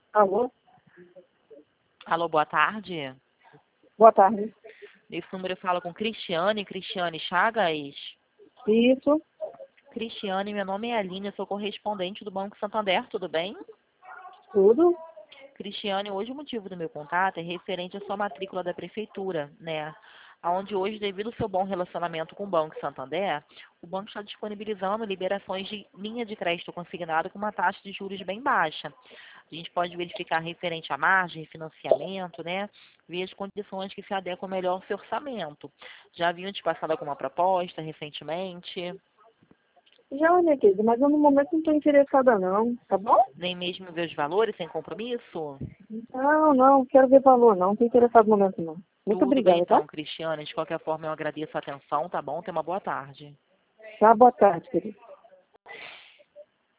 Alô? Alô, boa tarde. Boa tarde. Nesse número eu falo com Cristiane Chagas. Isso, Cristiane, meu nome é Aline, eu sou correspondente do Banco Santander, tudo bem? tudo. Cristiane, hoje o motivo do meu contato é referente à sua matrícula da prefeitura, né? Onde hoje, devido ao seu bom relacionamento com o Banco Santander, o banco está disponibilizando liberações de linha de crédito consignado com uma taxa de juros bem baixa. A gente pode verificar referente à margem, financiamento, né? Ver as condições que se adequam melhor ao seu orçamento. Já haviam te passado alguma proposta recentemente? Já, minha querida, mas eu no momento não estou interessada não, tá bom? Nem mesmo ver os valores sem compromisso? Não, quero ver valor não estou interessado no momento não. Muito Tudo bem obrigada, tá? então, Cristiane. De qualquer forma, eu agradeço a atenção, tá bom? Tenha uma boa tarde. Tá, boa tarde, querida.